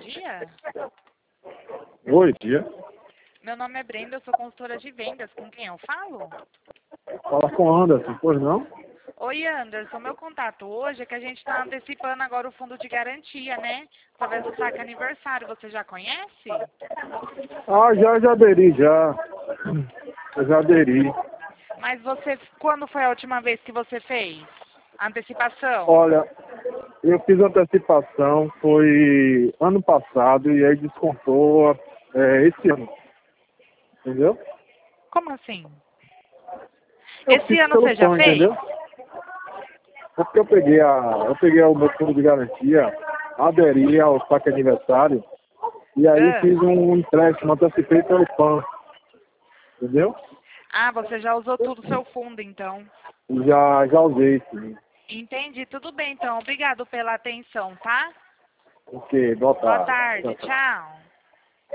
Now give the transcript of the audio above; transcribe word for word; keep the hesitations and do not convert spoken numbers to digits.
dia. Oi, dia. Meu nome é Brenda, eu sou consultora de vendas. Com quem eu falo? Fala com Anderson, pois não? Oi, Anderson. Meu contato hoje é que a gente está antecipando agora o fundo de garantia, né? Através do saque aniversário. Você já conhece? Ah, já, já aderi, já. Eu já aderi. Mas você, quando foi a última vez que você fez a antecipação? Olha, eu fiz antecipação, foi ano passado, e aí descontou é, esse ano. Entendeu? Como assim? Eu Esse fiz ano pelo você já plano, fez? entendeu? É porque eu peguei, a, eu peguei o meu fundo de garantia, aderi ao saque aniversário, e aí Ah. fiz um empréstimo, antecipei pelo P A N. Entendeu? Ah, você já usou tudo o seu fundo, então. Já, já usei, sim. Entendi. Tudo bem, então. Obrigado pela atenção, tá? Ok, boa Boa tarde. tarde. Tchau, tchau. Tchau.